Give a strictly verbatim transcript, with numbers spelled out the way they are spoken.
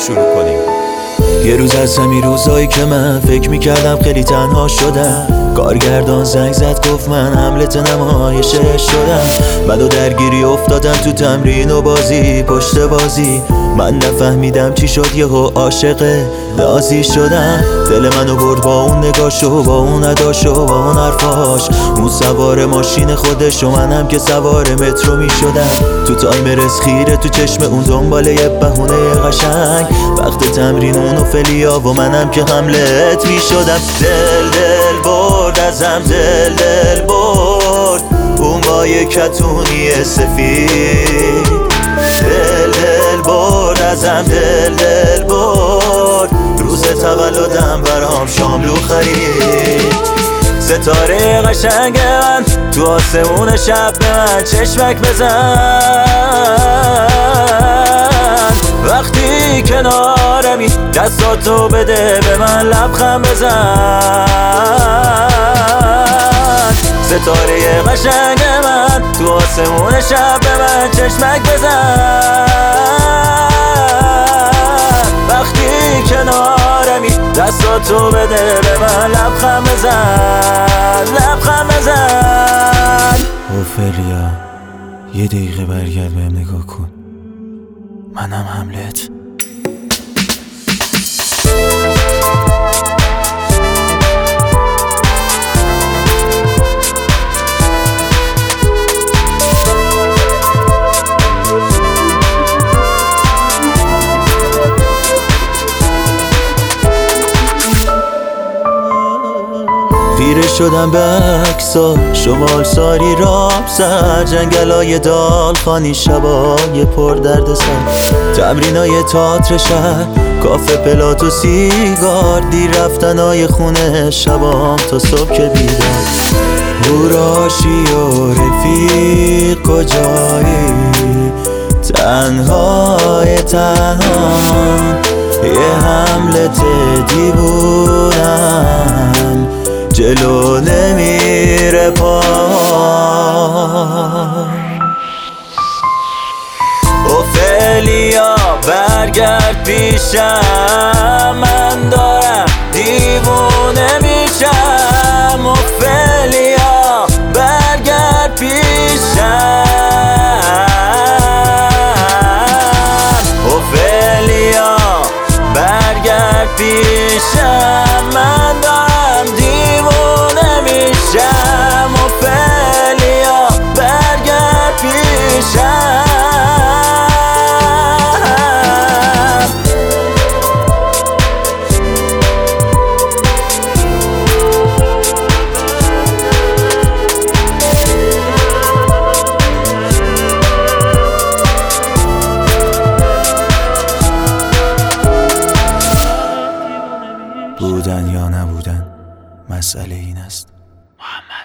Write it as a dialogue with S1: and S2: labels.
S1: شروع کنیم.
S2: یه روز از همین روزایی که من فکر میکردم خیلی تنها شدم، کارگردان زنگ زد گفت من حملت نمایشه شدم. بعد و درگیری افتادم تو تمرین و بازی پشت بازی، من نفهمیدم چی شد یهو عاشق نازی شدم. دل منو برد با اون نگاشو، با اون اداشو، با اون حرفاش. اون سوار ماشین خودش و منم که سوار مترو میشدم. تو تایم رسخیره تو چشم اون دنبال یه بهونه قشنگ، وقت تمرین اونو فلیا و منم که حملت میشدم. دل دل برد ازم، دل دل برد اون با یه کتونی سفید. دل دل برد ازم، دل دل برد روز تولدم برام شاملو خرید. ستاره قشنگ من تو آسمون شب به من چشمک بزن. وقتی کنارمی دستاتو بده به من لبخند بزن. ستاره قشنگ من تو آسمون شب به من چشمک بزن. وقتی کنارمی دستاتو بده به من لبخند بزن، لبخند بزن.
S3: اوفلیا یه دقیقه برگرد بهم نگاه کن، منم حملت.
S2: خیره شدم به عکسا، شمال ساری راب سر، جنگلای دالخانی، شبای پر درد سر، تمرینای تئاتر شهر، کافه پلات و سیگار، دیر رفتنای خونه شبام تا صبح که بیدار. هوراشی و رفیق کجایی، تنهای تنها یه حملت دیوونم جلو نمیره پا. اوفلیا برگرد پیشم، من دارم دیوونه میشم. اوفلیا برگرد پیشم، اوفلیا برگرد پیشم، من دارم دیوونه میشم. اوفلیا برگرد پیشم.
S3: بودن یا نبودن مسئله این است. محمد